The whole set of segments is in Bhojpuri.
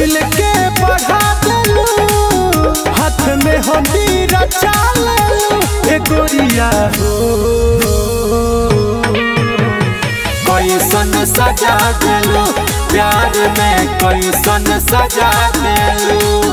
दिल के बढ़ा देलू, हाथ में हंदी रचा लेलू ए गोरिया हो। कैसन सजा देलू प्यार में, कैसन सजा देलू।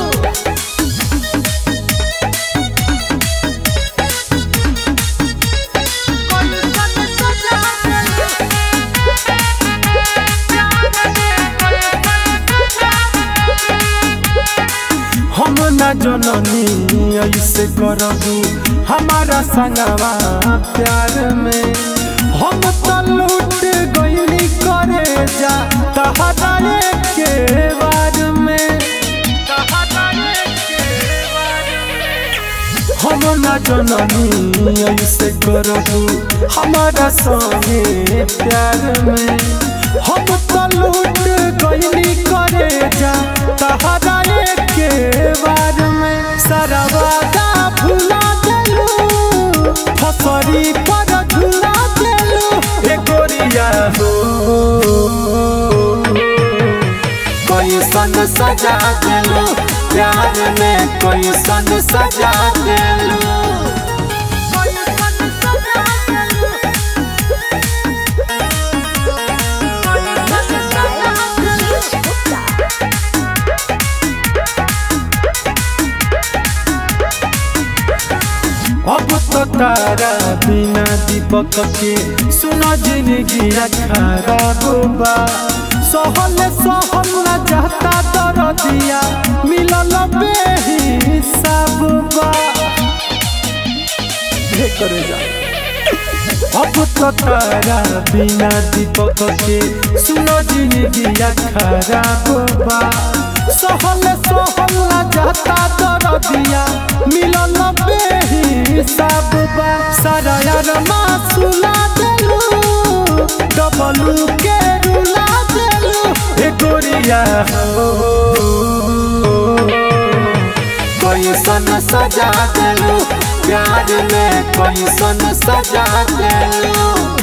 हम न जननी ऐसे करबू हमारा संगवा प्यार में, हम तो लूट गईली करे जा तहरा के बार में। हम न जननी ऐसे करबू हमारा संगे प्यार में, हम तो लूट गईली करे जा तहरा के बार में। सारा वादा भुला देलू, फसरी पर झुला देलू ए गोरिया हो। कैसन सजा देलू प्यार में, कैसन सजा देलू। अब तो तारा बिना दीपक के सुना जिंदगी खराब बा। सहल सहल न जाता दरदिया मिलल बेहिसाब बा। अब तो तारा बिना दीपक के सुना जिंदगी खराब बा। सहल सहल न जाता दरदिया मिलल बेहिसाब बा। सारा यार मासूला देलू, डबलू के रुला देलू ए गोरिया हो। कैसन सजा देलू प्यार में, कैसन सजा देलू।